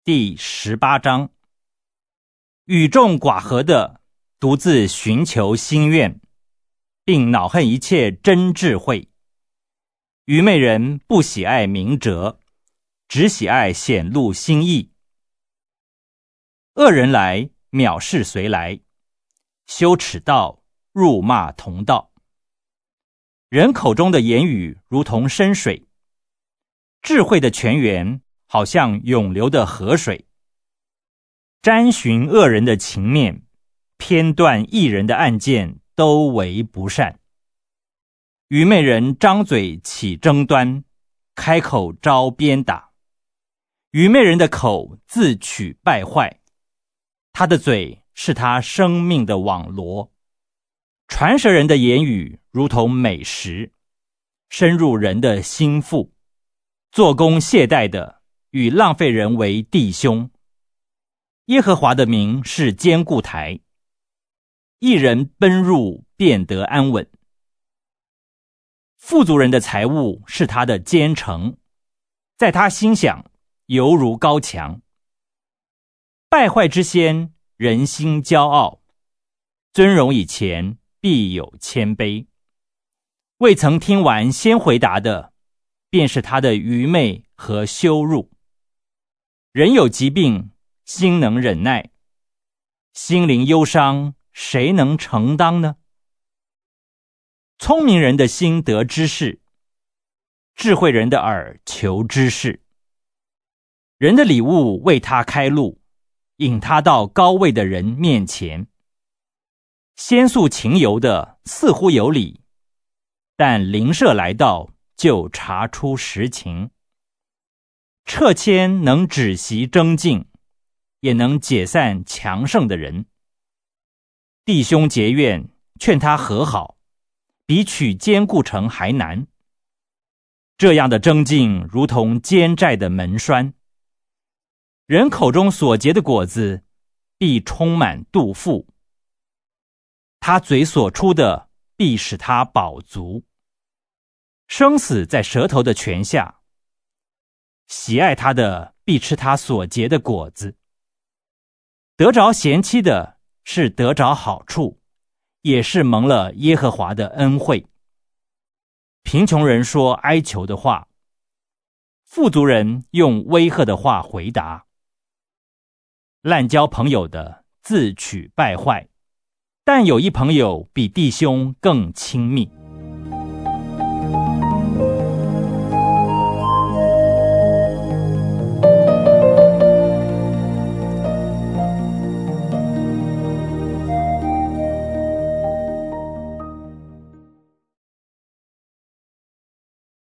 第18章。与众寡合的独自寻求心愿，并恼恨一切真智慧。愚昧人不喜爱明哲，只喜爱显露心意。恶人来，藐视随来，羞耻道，辱骂同道。人口中的言语如同深水，智慧的泉源好像涌流的河水。沾寻恶人的情面，偏断义人的案件，都为不善。愚昧人张嘴起争端，开口招鞭打。愚昧人的口自取败坏，他的嘴是他生命的网罗。传舌人的言语如同美食，深入人的心腹。做工懈怠的与浪费人为弟兄。耶和华的名是坚固台，一人奔入便得安稳。富足人的财物是他的坚城，在他心想犹如高墙。败坏之先，人心骄傲，尊荣以前，必有谦卑。未曾听完先回答的，便是他的愚昧和羞辱。人有疾病，心能忍耐，心灵忧伤，谁能承当呢？聪明人的心得知识，智慧人的耳求知识。人的礼物为他开路，引他到高位的人面前。先诉情由的似乎有理，但邻舍来到就查出实情。撤迁能止息争竞，也能解散强盛的人。弟兄结怨，劝他和好，比取坚固城还难。这样的争竞如同坚寨的门栓。人口中所结的果子，必充满肚腹。他嘴所出的，必使他饱足。生死在舌头的泉下，喜爱他的必吃他所结的果子。得着贤妻的是得着好处，也是蒙了耶和华的恩惠。贫穷人说哀求的话，富足人用威吓的话回答。滥交朋友的自取败坏，但有一朋友比弟兄更亲密。